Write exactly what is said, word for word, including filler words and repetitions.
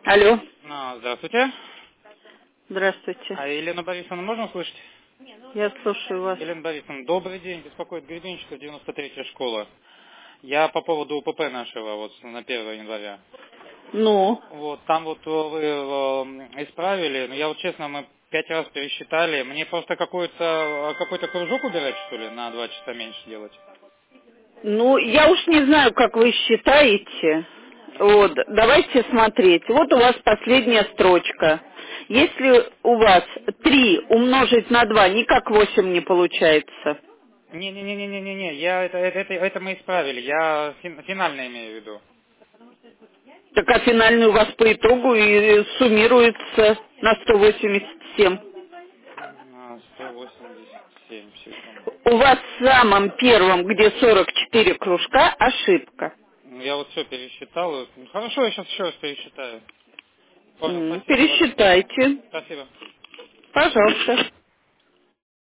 Алло. А, здравствуйте. Здравствуйте. А Елена Борисовна, можно услышать? Я слушаю вас. Елена Борисовна, добрый день. Беспокоит Гребенщиков, девяносто третья школа. Я по поводу УПП нашего, вот на первое января. Ну, Вот, там вот вы э, исправили, но я вот честно, мы пять раз пересчитали. Мне просто какой-то какой-то кружок убирать, что ли, на два часа меньше делать? ну, я уж не знаю, как вы считаете. Мгм. Вот, давайте смотреть. Вот у вас последняя строчка. Если у вас три умножить на два, никак восемь не получается. Не-не-не-не-не-не, я это, это, это, это мы исправили, я фин- финально имею в виду. Так а финальный у вас по итогу и суммируется на сто восемьдесят семь. А, сто восемьдесят семь, секунду. У вас в самом первом, где сорок четыре кружка, ошибка. Ну, я вот все пересчитал. Ну, хорошо, я сейчас еще раз пересчитаю. Понял, М, спасибо большое. Пересчитайте. Спасибо. Пожалуйста.